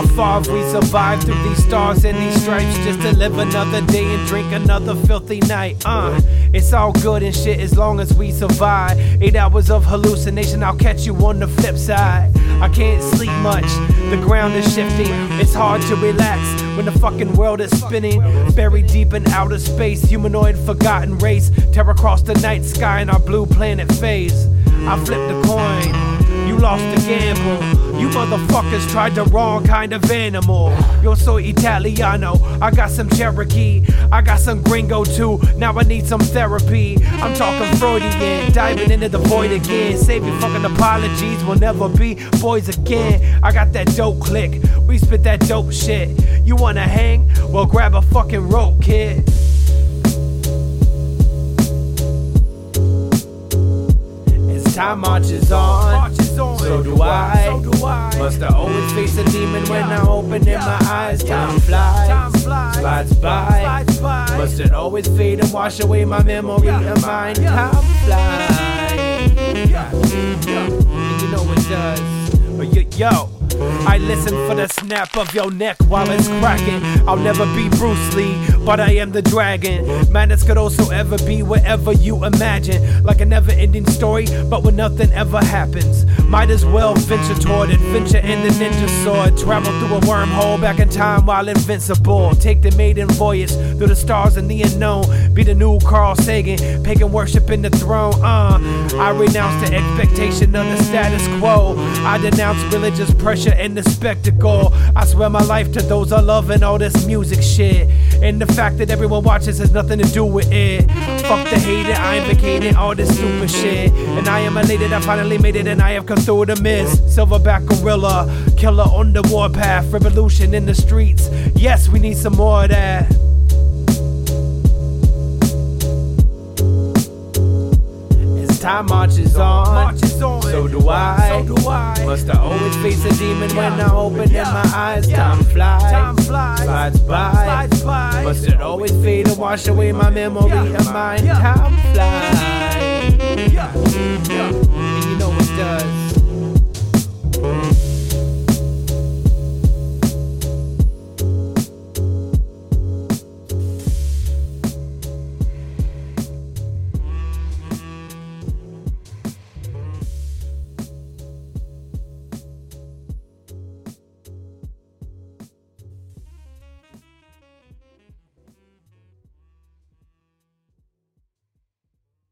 far have we survived through these stars and these stripes just to live another day and drink another filthy night? It's all good and shit as long as we survive. 8 hours of hallucination, I'll catch you on the flip side. I can't sleep much, the ground is shifting. It's hard to relax when the fucking world is spinning. Buried deep in outer space, humanoid forgotten race. Tear across the night sky in our blue planet phase. I flipped the coin, you lost the gamble. You motherfuckers tried the wrong kind of animal. Yo soy Italiano, I got some Cherokee, I got some gringo too, now I need some therapy. I'm talking Freudian, diving into the void again. Save your fucking apologies, we'll never be boys again. I got that dope click, we spit that dope shit. You wanna hang? Well grab a fucking rope, kid. Time marches on, so do I. Must I always face a demon when I open my eyes? Time flies, slides by. Must it always fade and wash away my memory of mine? Time flies, and you know it does. But yo, I listen for the snap of your neck while it's cracking. I'll never be Bruce Lee, but I am the dragon. Madness could also ever be wherever you imagine. Like a never-ending story, but when nothing ever happens. Might as well venture toward adventure and the ninja sword. Travel through a wormhole back in time while invincible. Take the maiden voyage through the stars and the unknown. Be the new Carl Sagan, pagan worshiping the throne. I renounce the expectation of the status quo. I denounce religious pressure and the spectacle. I swear my life to those I love and all this music shit. And the fact that everyone watches has nothing to do with it. Fuck the hater, I invocated all this stupid shit. And I am elated, I finally made it and I have come through the mist. Silverback gorilla, killer on the warpath. Revolution in the streets, yes we need some more of that. Time marches on, so do I. Must I always face a demon when I open my eyes? Time flies, slides by. Must it always fade and wash away my memory of mine? Time flies, and you know it does.